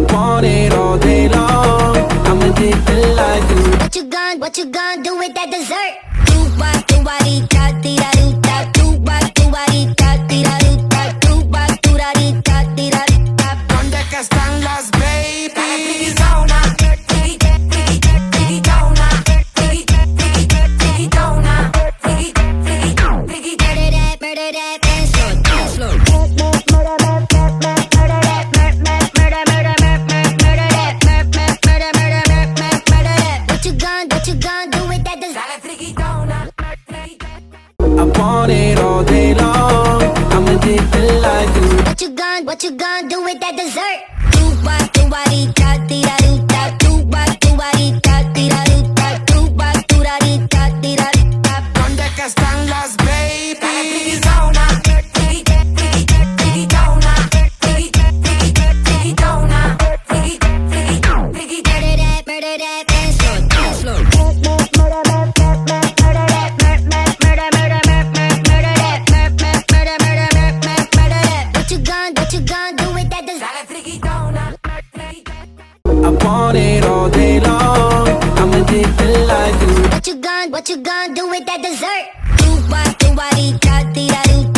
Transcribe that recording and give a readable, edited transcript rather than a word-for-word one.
want it all day long. I'm addicted like you. What you gonna do with that dessert? Do what, do what, da di da do da. Do what, do what, da di da do da. Do what, do da di da di da da. ¿Dónde que están las babies? Murder that dance floor, dance floor. What you gonna do with that dessert? I want it all day long. I'm addicted like you. What you gonna do with that dessert? Do what, do what, da di da do da. Do what, do what, da di da do da. Do what, do da di da di da da. ¿Dónde que están las babies? Murder that dance floor, dance floor. What you gonna do with that dessert? I want it all day long. I'm addicted like you. What you gonna do with that dessert? Do what, da di da do